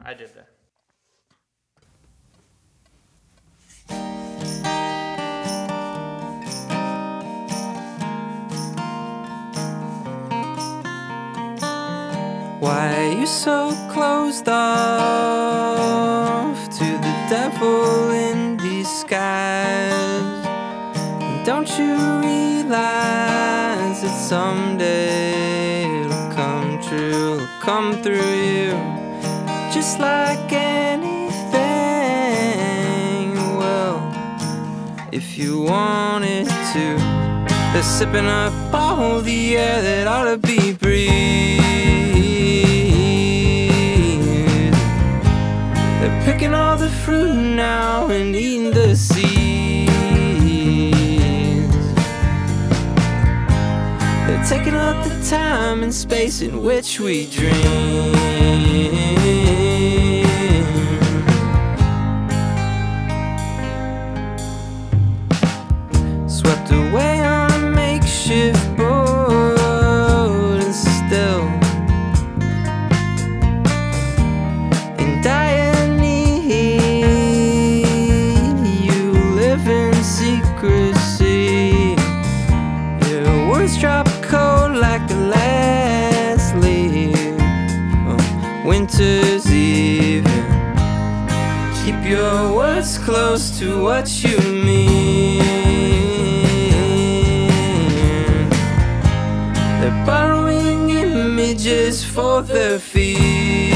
I did that. Why are you so closed off to the devil in disguise? Don't you realize that someday it'll come true, it'll come through you, just like anything. Well, if you wanted to, they're sipping up all the air that ought to be breathed. They're picking all the fruit now and eating the seeds. They're taking up the time and space in which we dream. Swept away on a makeshift boat, and still in dire need, you live in secrecy. Your words drop cold like the last leaf on winter's eve. Keep your words close to what you mean. They're borrowing images for their feet.